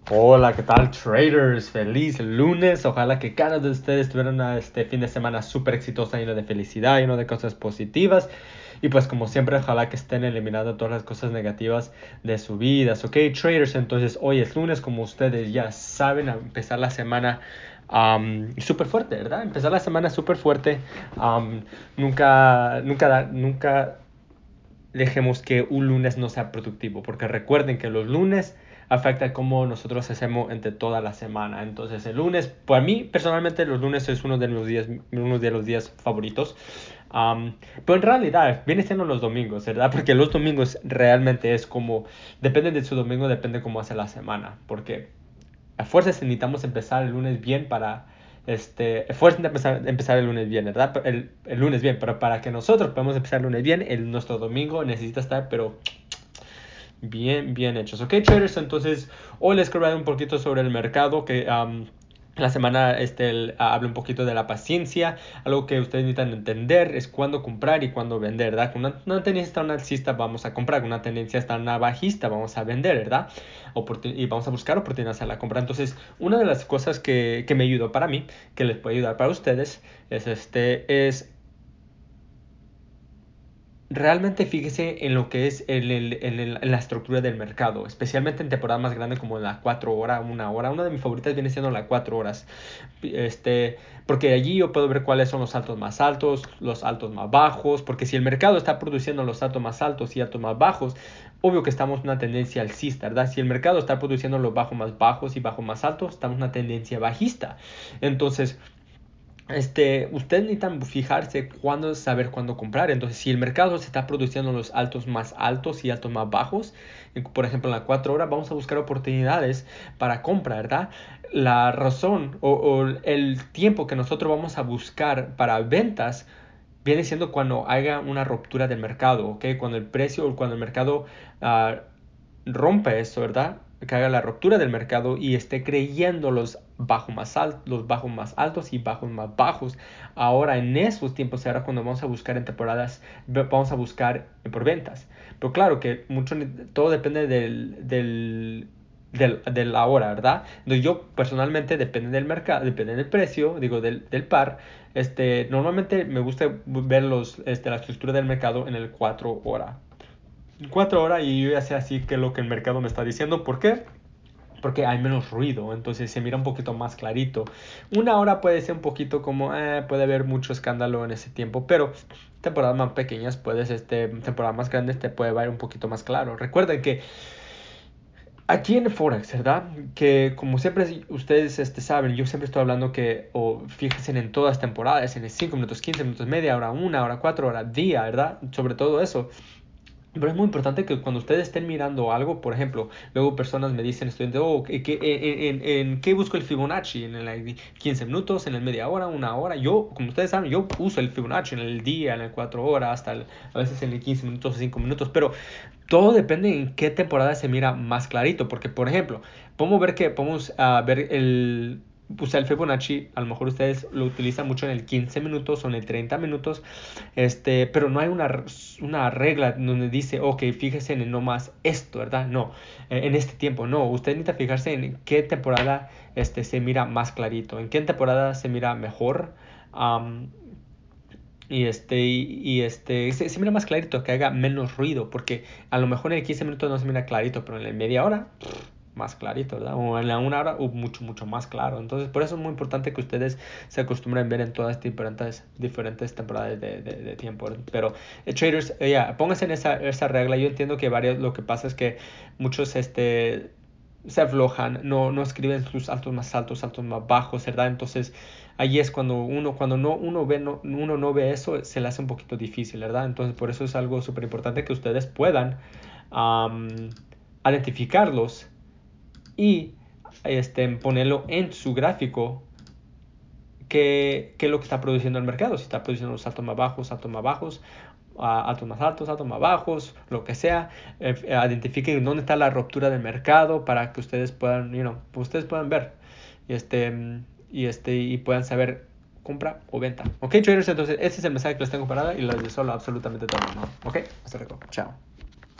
Hola, ¿qué tal, traders? Feliz lunes. Ojalá que cada uno de ustedes tuvieran este fin de semana súper exitoso, lleno de felicidad, lleno de cosas positivas. Y pues como siempre, ojalá que estén eliminando todas las cosas negativas de su vida. Ok, traders, entonces hoy es lunes, como ustedes ya saben, a empezar la semana súper fuerte, ¿verdad? Empezar la semana súper fuerte. Nunca dejemos que un lunes no sea productivo, porque recuerden que los lunes afecta cómo nosotros hacemos entre toda la semana. Entonces el lunes, para mí personalmente los lunes es uno de los días favoritos. Pero en realidad viene siendo los domingos, ¿verdad? Porque los domingos realmente es como, depende de su domingo, depende cómo hace la semana, porque a fuerzas necesitamos empezar el lunes bien para fuerza empezar el lunes bien, ¿verdad? El lunes bien, pero para que nosotros podamos empezar el lunes bien, nuestro domingo necesita estar, pero bien hechos. Ok, traders, entonces hoy les quiero hablar un poquito sobre el mercado, que la semana habla un poquito de la paciencia. Algo que ustedes necesitan entender es cuándo comprar y cuándo vender, ¿verdad? Con una tendencia está una alcista, vamos a comprar. Con una tendencia está una bajista, vamos a vender, ¿verdad? Y vamos a buscar oportunidades a la compra. Entonces, una de las cosas que me ayudó para mí, que les puede ayudar para ustedes, es realmente fíjese en lo que es en la estructura del mercado, especialmente en temporadas más grandes como la 4 horas, 1 hora. Una de mis favoritas viene siendo la 4 horas. Porque allí yo puedo ver cuáles son los altos más altos, los altos más bajos, porque si el mercado está produciendo los altos más altos y altos más bajos, obvio que estamos en una tendencia alcista, ¿verdad? Si el mercado está produciendo los bajos más bajos y bajos más altos, estamos en una tendencia bajista. Entonces, ustedes necesitan fijarse cuándo, saber cuándo comprar. Entonces, si el mercado se está produciendo los altos más altos y altos más bajos, por ejemplo, en las 4 horas, vamos a buscar oportunidades para compra, ¿verdad? La razón o el tiempo que nosotros vamos a buscar para ventas viene siendo cuando haya una ruptura del mercado, ¿ok? Cuando el precio o cuando el mercado rompe eso, ¿verdad? Que haga la ruptura del mercado y esté creyendo los bajos más altos y bajos más bajos. Ahora en esos tiempos será cuando vamos a buscar en temporadas, vamos a buscar por ventas. Pero claro que todo depende de la hora, ¿verdad? Entonces yo personalmente depende del mercado, depende del precio, digo del par. Normalmente me gusta ver la estructura del mercado en el 4 horas. 4 horas y yo ya sé así que lo que el mercado me está diciendo. ¿Por qué? Porque hay menos ruido, entonces se mira un poquito más clarito. 1 hora puede ser un poquito como, puede haber mucho escándalo en ese tiempo, pero temporadas más pequeñas temporadas más grandes te puede ver un poquito más claro. Recuerden que aquí en Forex, ¿verdad? Que como siempre ustedes saben, yo siempre estoy hablando o fíjense en todas las temporadas, en el 5 minutos, 15 minutos, media hora, 1 hora, 4 horas, día, ¿verdad? Sobre todo eso. Pero es muy importante que cuando ustedes estén mirando algo, por ejemplo, luego personas me dicen, estudiantes, ¿en qué busco el Fibonacci? ¿En el 15 minutos, en el media hora, 1 hora? Yo, como ustedes saben, yo uso el Fibonacci en el día, en el 4 horas, a veces en el 15 minutos o 5 minutos, pero todo depende en qué temporada se mira más clarito, porque, por ejemplo, podemos ver el Fibonacci, a lo mejor ustedes lo utilizan mucho en el 15 minutos o en el 30 minutos, pero no hay una regla donde dice, ok, fíjese en no más esto, ¿verdad? No, en este tiempo, no. Usted necesita fijarse en qué temporada se mira más clarito, en qué temporada se mira mejor. Um, se mira más clarito, que haga menos ruido, porque a lo mejor en el 15 minutos no se mira clarito, pero en la media hora más clarito, ¿verdad? O en la 1 hora mucho más claro. Entonces, por eso es muy importante que ustedes se acostumbren a ver en todas diferentes temporadas de tiempo. Pero, traders, pónganse en esa regla. Yo entiendo que lo que pasa es que muchos se aflojan, no escriben sus altos más bajos, ¿verdad? Entonces, ahí es cuando uno no ve eso, se le hace un poquito difícil, ¿verdad? Entonces, por eso es algo súper importante que ustedes puedan identificarlos y ponerlo en su gráfico qué es lo que está produciendo el mercado, si está produciendo los altos más bajos, altos más bajos, altos más altos, altos más bajos, lo que sea. Identifiquen dónde está la ruptura del mercado para que ustedes puedan, ver y puedan saber compra o venta. Ok, traders, entonces ese es el mensaje que les tengo para dar y les deseo absolutamente todo, ¿no? Ok, hasta luego, chao.